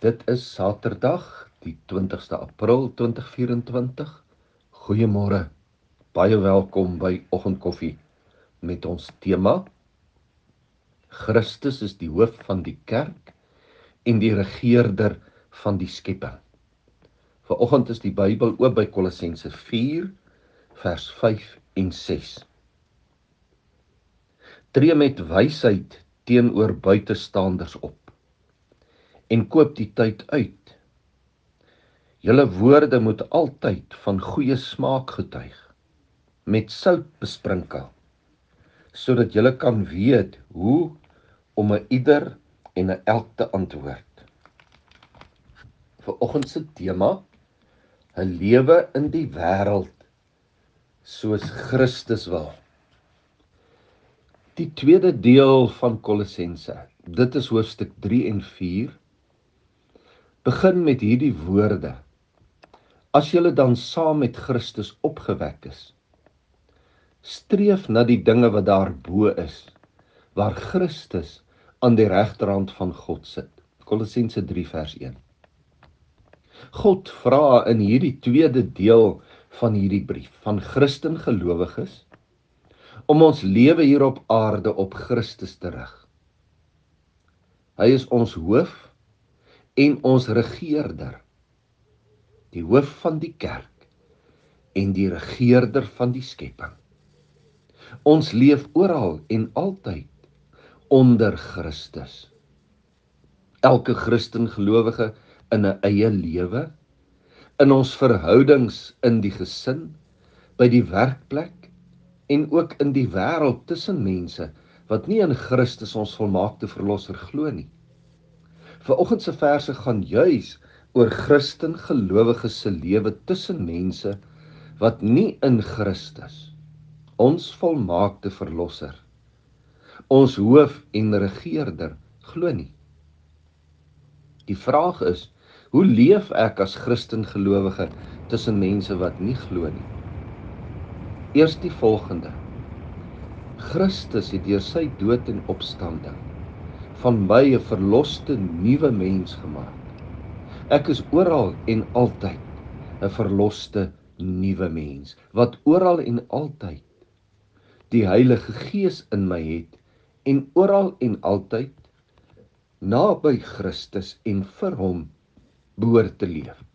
Dit is Saterdag, die 20ste April 2024. Goeiemôre. Baie welkom by Oggendkoffie met ons tema: Christus is die hoof van die kerk en die regeerder van die skepping. Vanoggend is die Bybel oop by Kolossense 4 vers 5 en 6. Tree met wysheid teenoor buitestanders op en koop die tyd uit. Julle woorde moet altyd van goeie smaak getuig, met sout besprinkel, sodat julle kan weet hoe om 'n ieder en 'n elk te antwoord. Vanoggend se tema: 'n lewe in die wêreld soos Christus wil. Die tweede deel van Kolossense, dit is hoofstuk 3 en 4, begin met hierdie woorde: As julle dan saam met Christus opgewek is, streef na die dinge wat daarbo is, waar Christus aan die regterhand van God sit. Kolossense 3 vers 1. God vra in hierdie tweede deel van hierdie brief van Christen gelowiges om ons lewe hier op aarde op Christus te rig. Hy is ons hoof en ons regeerder, die hoof van die kerk en die regeerder van die skepping. Ons leef oral en altyd onder Christus. Elke Christen gelowige in 'n eie lewe, in ons verhoudings in die gesin, by die werkplek en ook in die wêreld tussen mense wat nie in Christus ons volmaakte verlosser glo nie. Vanoggend se verse gaan juis oor Christen gelowiges se lewe tussen mense wat nie in Christus, ons volmaakte verlosser, ons hoof en regeerder, glo nie. Die vraag is, hoe leef ek as Christen gelowige tussen mense wat nie glo nie? Eers die volgende: Christus het deur sy dood en opstanding van my 'n verloste nuwe mens gemaak. Ek is oral en altyd 'n verloste nuwe mens, wat oral en altyd die Heilige Gees in my het en oral en altyd naby Christus en vir hom behoort te leef.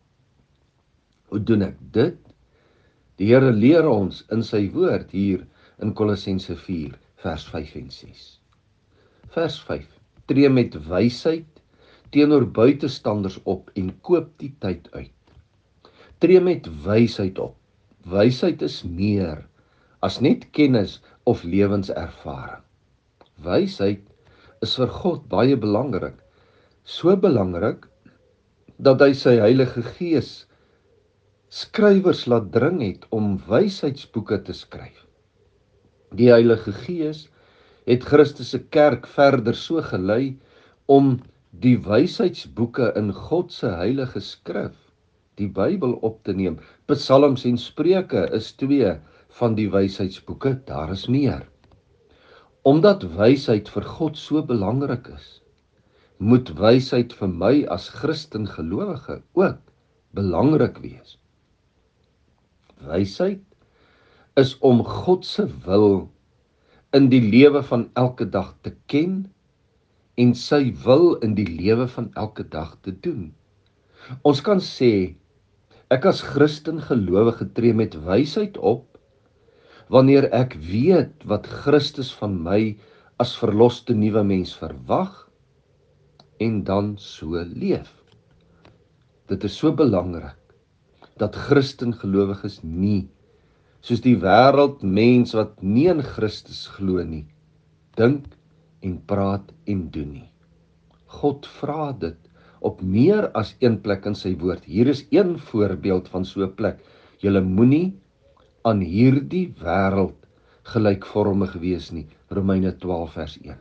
Hoe doen ek dit? Die Here leer ons in sy woord hier in Kolossense 4 vers 5 en 6. Vers 5: Tree met wysheid teenoor buitestanders op en koop die tyd uit. Tree met wysheid op. Wysheid is meer as net kennis of lewenservaring. Wysheid is vir God baie belangrik. So belangrik dat hy sy Heilige Gees skrywers laat dring het om wysheidsboeke te skryf. Die Heilige Gees het Christus se kerk verder so gelei om die wysheidsboeke in God se heilige skrif, die Bybel, op te neem. Psalms en Spreuke is 2 van die wysheidsboeke, daar is meer. Omdat wysheid vir God so belangrik is, moet wysheid vir my as Christen gelowige ook belangrik wees. Wysheid is om God se wil in die lewe van elke dag te ken en sy wil in die lewe van elke dag te doen. Ons kan sê, ek as Christen gelowige tree met wysheid op wanneer ek weet wat Christus van my as verloste nuwe mens verwag en dan so leef. Dit is so belangrik dat Christen gelowiges nie soos die wêreld mens wat nie in Christus glo nie, dink en praat en doen nie. God vra dit op meer as een plek in sy woord. Hier is een voorbeeld van so 'n plek. Julle moenie aan hierdie wêreld gelykvormig wees nie. Romeine 12 vers 1.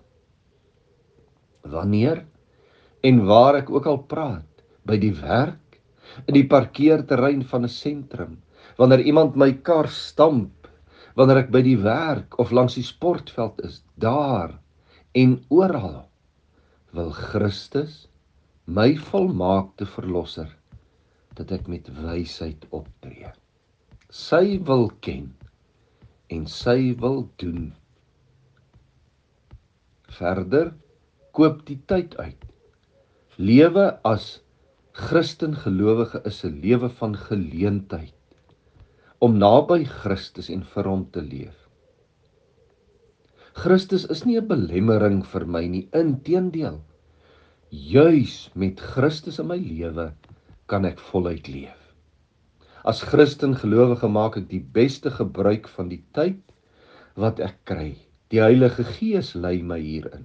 Wanneer en waar ek ook al praat, by die werk, in die parkeerterrein van 'n sentrum, wanneer iemand my kar stamp, wanneer ek by die werk of langs die sportveld is, daar en oral wil Christus my volmaakte verlosser, dat ek met wysheid optree. Sy wil ken en sy wil doen. Verder, koop die tyd uit. Lewe as Christen gelowige is 'n lewe van geleentheid om naby Christus en vir hom te leef. Christus is nie 'n belemmering vir my nie, inteendeel. Juis met Christus in my lewe kan ek voluit leef. As Christen gelowige maak ek die beste gebruik van die tyd wat ek kry. Die Heilige Gees lei my hierin.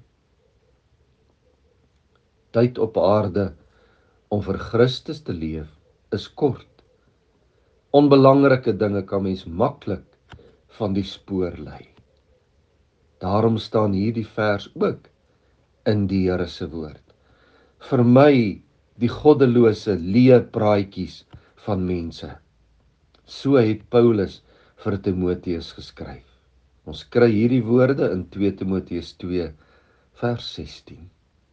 Tyd op aarde om vir Christus te leef is kort. Onbelangrike dinge kan mens maklik van die spoor lei. Daarom staan hierdie vers ook in die Here se woord. Vir my die goddelose leepraatjies van mense. So het Paulus vir Timoteus geskryf. Ons kry hierdie woorde in 2 Timoteus 2 vers 16.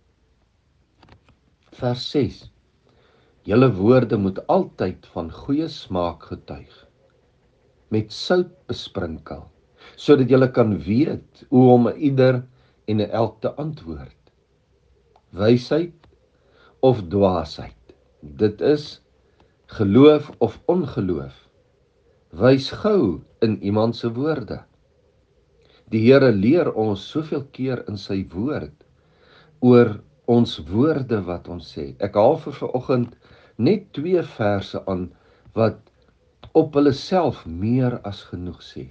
Vers 6. Julle woorde moet altyd van goeie smaak getuig, met sout besprinkel, sodat julle kan weet hoe om ieder en elk te antwoord. Wysheid of dwaasheid, dit is geloof of ongeloof. Wys gou in iemand se woorde. Die Here leer ons soveel keer in sy woord oor ons woorde wat ons sê. Ek haal vir vanoggend net 2 verse aan wat op hulle self meer as genoeg sê.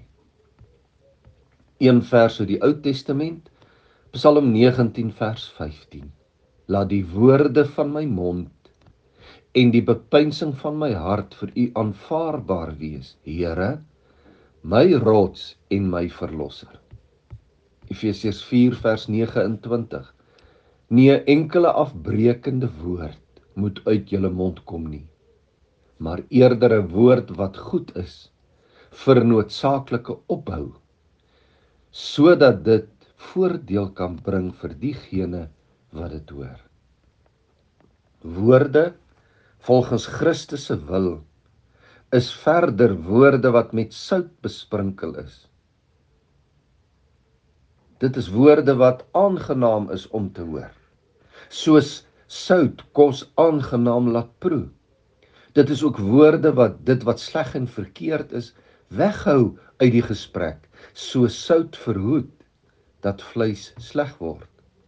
Een vers uit die Ou Testament, Psalm 19 vers 15. Laat die woorde van my mond en die bepeinsing van my hart vir u aanvaarbaar wees, Here, my rots en my verlosser. Efesiërs 4 vers 29. Nie 'n enkele afbreekende woord moet uit julle mond kom nie, maar eerder 'n woord wat goed is vir noodsaaklike opbou, sodat dit voordeel kan bring vir diegene wat dit hoor. Woorde volgens Christus se wil is verder woorde wat met sout besprinkel is. Dit is woorde wat aangenaam is om te hoor, soos sout kos aangenaam laat proe. Dit is ook woorde wat dit wat sleg en verkeerd is, weghou uit die gesprek, so sout verhoed dat vleis sleg word.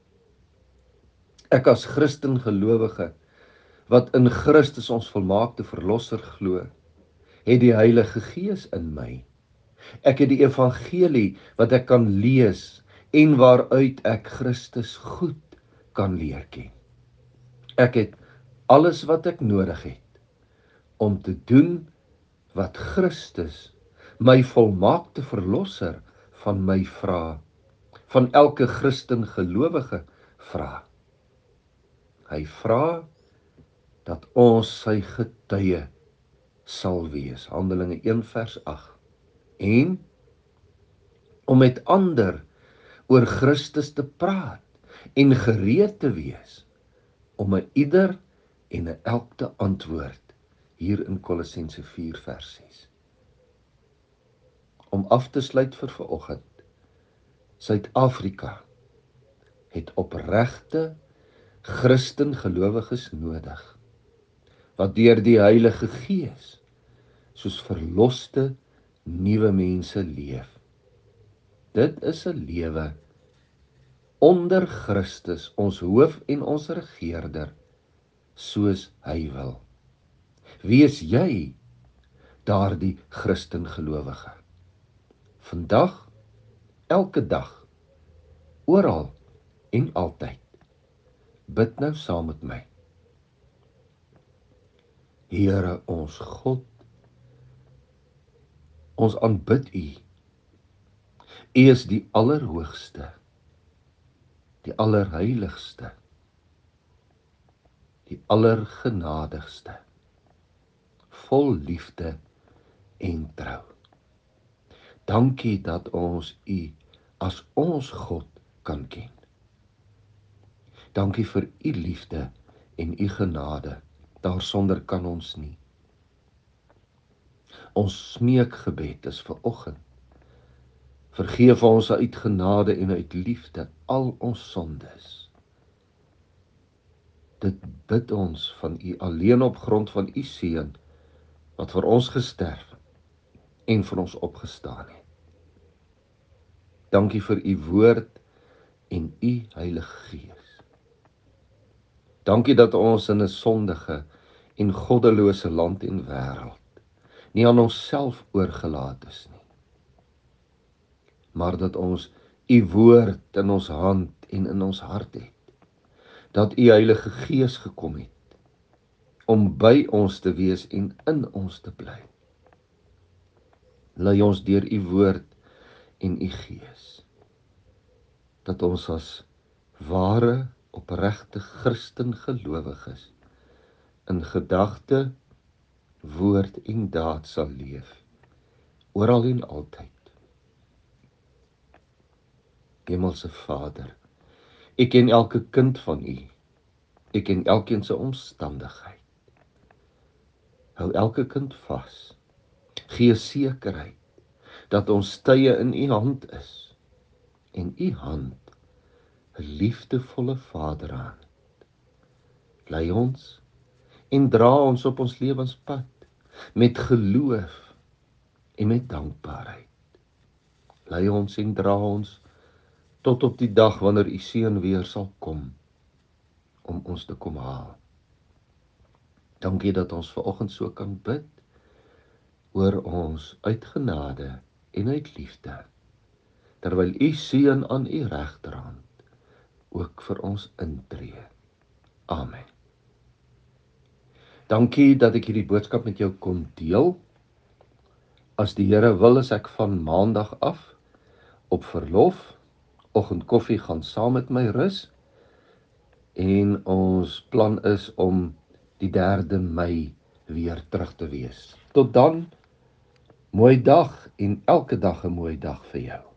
Ek as Christen gelowige, wat in Christus ons volmaakte verlosser glo, het die Heilige Gees in my. Ek het die evangelie wat ek kan lees en waaruit ek Christus goed kan leer ken. Ek het alles wat ek nodig het om te doen wat Christus, my volmaakte verlosser, van my vra, van elke Christen gelowige vra. Hy vra dat ons sy getuie sal wees, Handelinge 1 vers 8, en om met ander oor Christus te praat en gereed te wees om 'n ieder en 'n elk te antwoord, hier in Kolossense 4 vers 6. Om af te sluit vir vanoggend, Suid-Afrika het opregte Christen gelowiges nodig, wat deur die Heilige Gees soos verloste nuwe mense leef. Dit is 'n lewe onder Christus, ons hoof en ons regeerder, soos hy wil. Wees jy daardie Christen gelowige? Vandag, elke dag, oral en altyd. Bid nou saam met my. Here ons God, ons aanbid U. U is die Allerhoogste, die Allerheiligste, die Allergenadigste, vol liefde en trou. Dankie dat ons U as ons God kan ken. Dankie vir U liefde en u genade. Daarsonder kan ons nie. Ons smeekgebed is vanoggend. Vergeef ons uit genade en uit liefde al ons sondes. Dit bid ons van u alleen op grond van u seun, wat vir ons gesterf en vir ons opgestaan het. Dankie vir u woord en u Heilige Gees. Dankie dat ons in 'n sondige en goddelose land en wêreld nie aan onsself oorgelaat is nie, maar dat ons u woord in ons hand en in ons hart het. Dat u Heilige Gees gekom het om by ons te wees en in ons te bly. Lei ons deur u woord en u Gees, dat ons as ware, opregte Christen gelowiges in gedagte, woord en daad sal leef, oral en altyd. Hemelse Vader, ek ken elke kind van u, ek ken elkeen se omstandigheid. Hou elke kind vas, gee sekerheid, dat ons tye in u hand is, en u hand 'n liefdevolle vaderhand. Lei ons en dra ons op ons lewenspad, met geloof en met dankbaarheid. Lei ons en dra ons tot op die dag wanneer u seun weer sal kom, om ons te kom haal. Dankie dat ons vanoggend so kan bid, oor ons uit genade en uit liefde, terwyl u seun aan u regterhand ook vir ons intree. Amen. Dankie dat ek hierdie boodskap met jou kon deel. As die Here wil, is ek van maandag af op verlof. Oggendkoffie gaan saam met my rus. En ons plan is om die 3de Mei weer terug te wees. Tot dan, mooi dag en elke dag 'n mooi dag vir jou.